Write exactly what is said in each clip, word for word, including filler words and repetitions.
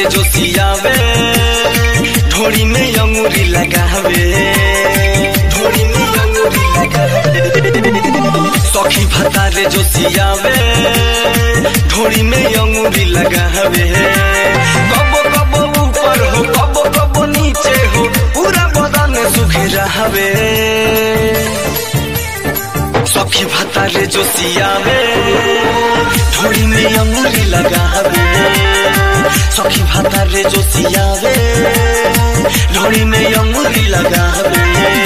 जोशियावे ढोड़ी में अंगूरी लगावे ढोड़ी में अंगूरी लगावे सखी भतारे जोशियावे ढोड़ी में अंगूरी लगावे कबो कबो ऊपर हो कबो कबो नीचे हो पूरा बदन सुखी रहवे सखी भतारे जोशियावे ढोड़ी में अंगूरी लगावे सखी भतारे जोशियावे ढोड़ी में अंगूरी लगावे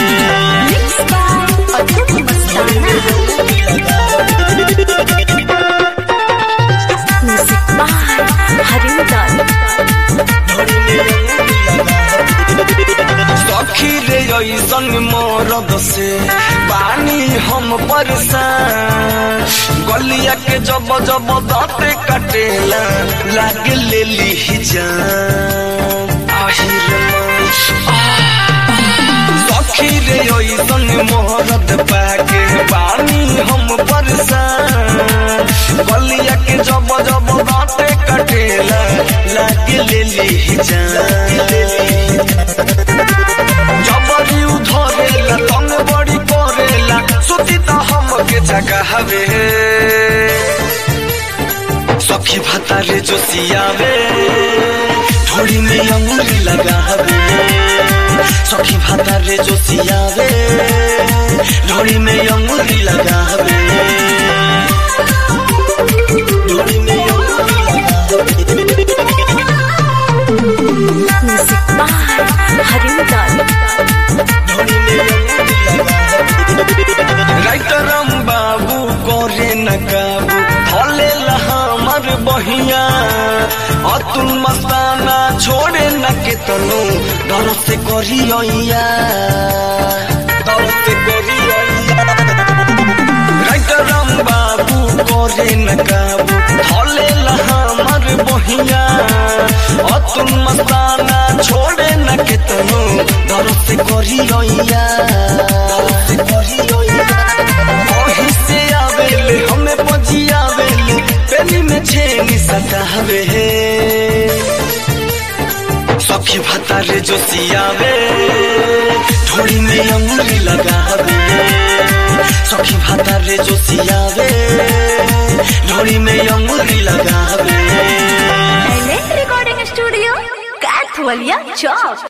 सखी रे ऐसन मरद से पानी हम परेशान गलिया के जब जब दाँते कटेला लागे ले ली जान सखी रे ऐसन मरद पाके पानी हम परेशान गलिया के जब जब दाँते कटेला लागे ले ली जान जबरी उधरेला तंग बड़ी करेला सोची तो हमके जगावे सखी भतारे जोशियावे ढोड़ी में अंगूरी लगावे सखी भतारे जोशियावे ढोड़ी में अंगूरी लगावे ढोड़ी में अंगूरी राइटरम बाबू करे न काबू भले हमार बहिया अतुल मस्ताना छोड़े न के तनु डर से करिया डर से करिया राइटरम बाबू करे न काबू भले हमार बहिया अतुल मस्ताना छोड़े न के तनु डर से करिया हमें पजियावेले पेली में छेनी सतावे सखी भतारे जोशियावे ढोड़ी में अंगूरी लगावे सखी भतारे जोशियावे ढोड़ी में अंगूरी लगावे रिकॉर्डिंग स्टूडियो कैथवलिया चौक।